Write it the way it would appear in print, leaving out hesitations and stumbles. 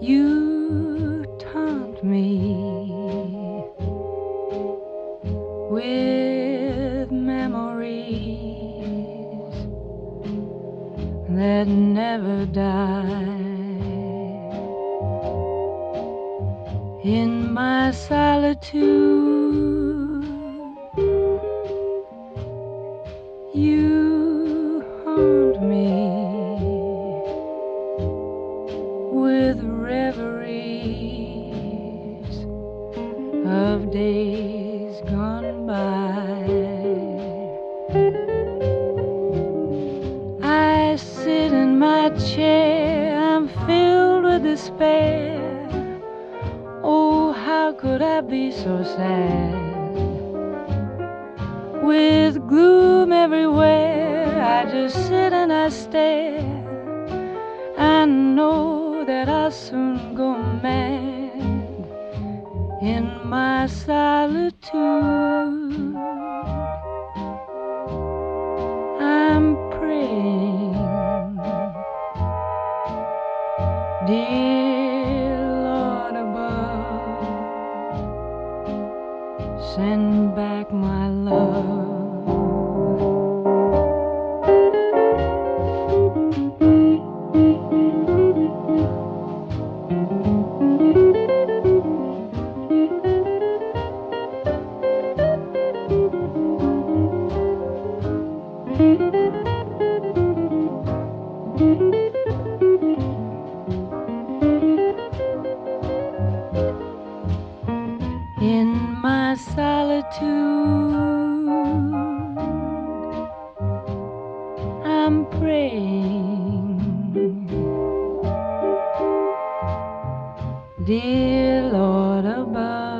You taunt me with memories that never die. In my solitude, you haunt me with reveries of days gone by. I sit in my chair, I'm filled with despair. Oh, how could I be so sad? With gloom everywhere, I just sit and I stare. I know that I'll soon go mad in my solitude. I'm praying, dear Lord above, send back my love. In my solitude, I'm praying, dear Lord above,